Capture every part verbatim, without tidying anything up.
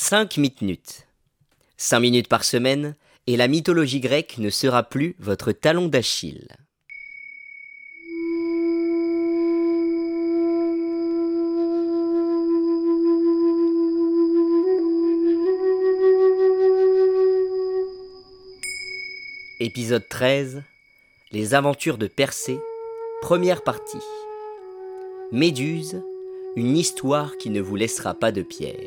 cinq minutes. cinq minutes par semaine, et la mythologie grecque ne sera plus votre talon d'Achille. Épisode treize. Les aventures de Persée, première partie. Méduse, une histoire qui ne vous laissera pas de pierre.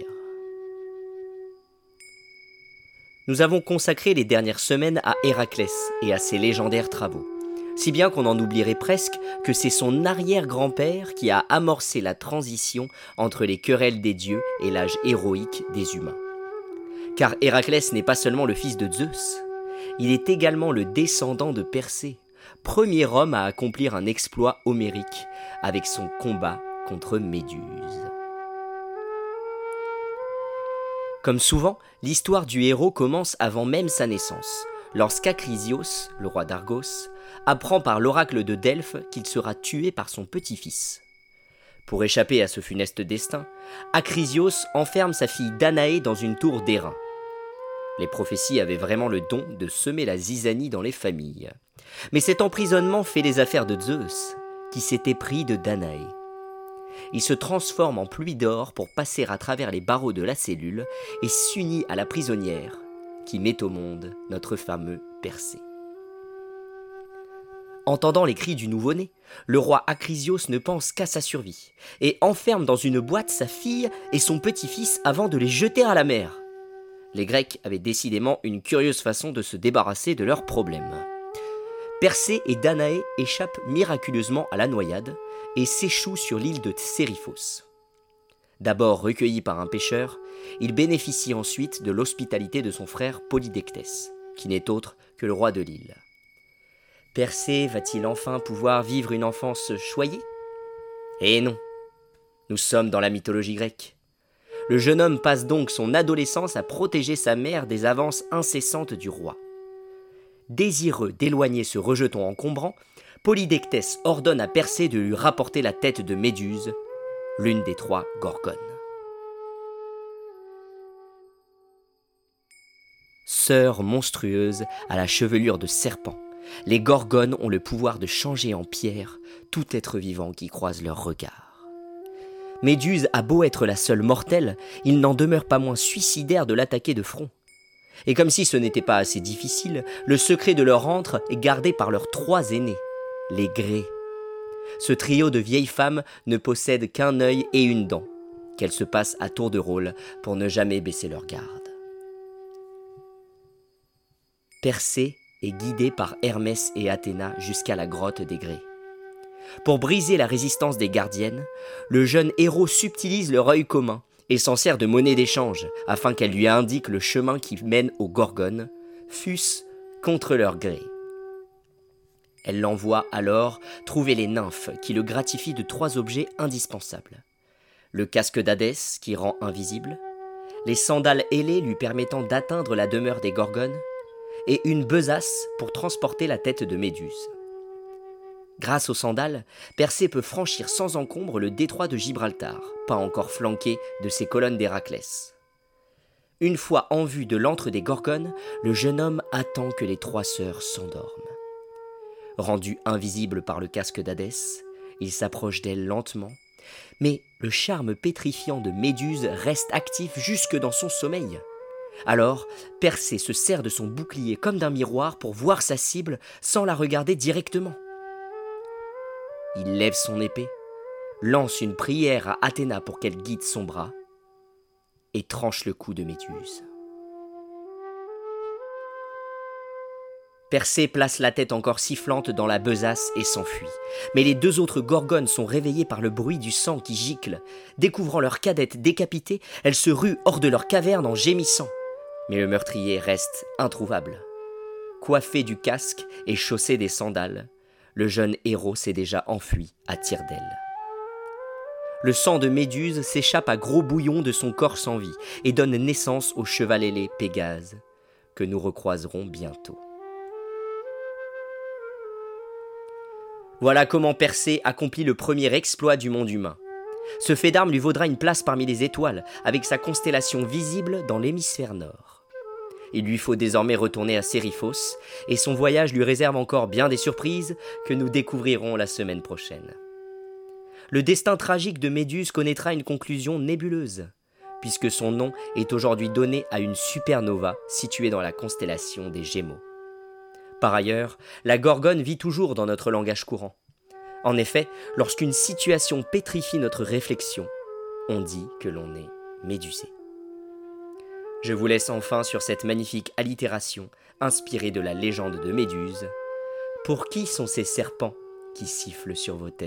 Nous avons consacré les dernières semaines à Héraclès et à ses légendaires travaux, si bien qu'on en oublierait presque que c'est son arrière-grand-père qui a amorcé la transition entre les querelles des dieux et l'âge héroïque des humains. Car Héraclès n'est pas seulement le fils de Zeus, il est également le descendant de Persée, premier homme à accomplir un exploit homérique avec son combat contre Méduse. Comme souvent, l'histoire du héros commence avant même sa naissance, lorsqu'Acrisios, le roi d'Argos, apprend par l'oracle de Delphes qu'il sera tué par son petit-fils. Pour échapper à ce funeste destin, Acrisios enferme sa fille Danaé dans une tour d'airain. Les prophéties avaient vraiment le don de semer la zizanie dans les familles. Mais cet emprisonnement fait les affaires de Zeus, qui s'était pris de Danaé. Il se transforme en pluie d'or pour passer à travers les barreaux de la cellule et s'unit à la prisonnière qui met au monde notre fameux Persée. Entendant les cris du nouveau-né, le roi Acrisios ne pense qu'à sa survie et enferme dans une boîte sa fille et son petit-fils avant de les jeter à la mer. Les Grecs avaient décidément une curieuse façon de se débarrasser de leurs problèmes. Persée et Danaé échappent miraculeusement à la noyade et s'échouent sur l'île de Sériphos. D'abord recueillis par un pêcheur, il bénéficie ensuite de l'hospitalité de son frère Polydectès, qui n'est autre que le roi de l'île. Persée va-t-il enfin pouvoir vivre une enfance choyée ? Eh non, nous sommes dans la mythologie grecque. Le jeune homme passe donc son adolescence à protéger sa mère des avances incessantes du roi. Désireux d'éloigner ce rejeton encombrant, Polydectès ordonne à Persée de lui rapporter la tête de Méduse, l'une des trois Gorgones. Sœurs monstrueuses à la chevelure de serpent, les Gorgones ont le pouvoir de changer en pierre tout être vivant qui croise leur regard. Méduse a beau être la seule mortelle, il n'en demeure pas moins suicidaire de l'attaquer de front. Et comme si ce n'était pas assez difficile, le secret de leur antre est gardé par leurs trois aînés, les Grées. Ce trio de vieilles femmes ne possède qu'un œil et une dent, qu'elles se passent à tour de rôle pour ne jamais baisser leur garde. Persée est guidé par Hermès et Athéna jusqu'à la grotte des Grées. Pour briser la résistance des gardiennes, le jeune héros subtilise leur œil commun et s'en sert de monnaie d'échange afin qu'elle lui indique le chemin qui mène aux Gorgones, fût-ce contre leur gré. Elle l'envoie alors trouver les nymphes qui le gratifient de trois objets indispensables. Le casque d'Hadès qui rend invisible, les sandales ailées lui permettant d'atteindre la demeure des Gorgones et une besace pour transporter la tête de Méduse. Grâce aux sandales, Persée peut franchir sans encombre le détroit de Gibraltar, pas encore flanqué de ses colonnes d'Héraclès. Une fois en vue de l'antre des Gorgones, le jeune homme attend que les trois sœurs s'endorment. Rendu invisible par le casque d'Hadès, il s'approche d'elles lentement, mais le charme pétrifiant de Méduse reste actif jusque dans son sommeil. Alors, Persée se sert de son bouclier comme d'un miroir pour voir sa cible sans la regarder directement. Il lève son épée, lance une prière à Athéna pour qu'elle guide son bras et tranche le cou de Méduse. Persée place la tête encore sifflante dans la besace et s'enfuit. Mais les deux autres Gorgones sont réveillées par le bruit du sang qui gicle. Découvrant leur cadette décapitée, elles se ruent hors de leur caverne en gémissant. Mais le meurtrier reste introuvable. Coiffé du casque et chaussé des sandales, le jeune héros s'est déjà enfui à tire-d'aile. Le sang de Méduse s'échappe à gros bouillons de son corps sans vie et donne naissance au cheval ailé Pégase, que nous recroiserons bientôt. Voilà comment Persée accomplit le premier exploit du monde humain. Ce fait d'armes lui vaudra une place parmi les étoiles, avec sa constellation visible dans l'hémisphère nord. Il lui faut désormais retourner à Sériphos, et son voyage lui réserve encore bien des surprises que nous découvrirons la semaine prochaine. Le destin tragique de Méduse connaîtra une conclusion nébuleuse, puisque son nom est aujourd'hui donné à une supernova située dans la constellation des Gémeaux. Par ailleurs, la Gorgone vit toujours dans notre langage courant. En effet, lorsqu'une situation pétrifie notre réflexion, on dit que l'on est médusé. Je vous laisse enfin sur cette magnifique allitération inspirée de la légende de Méduse. Pour qui sont ces serpents qui sifflent sur vos têtes ?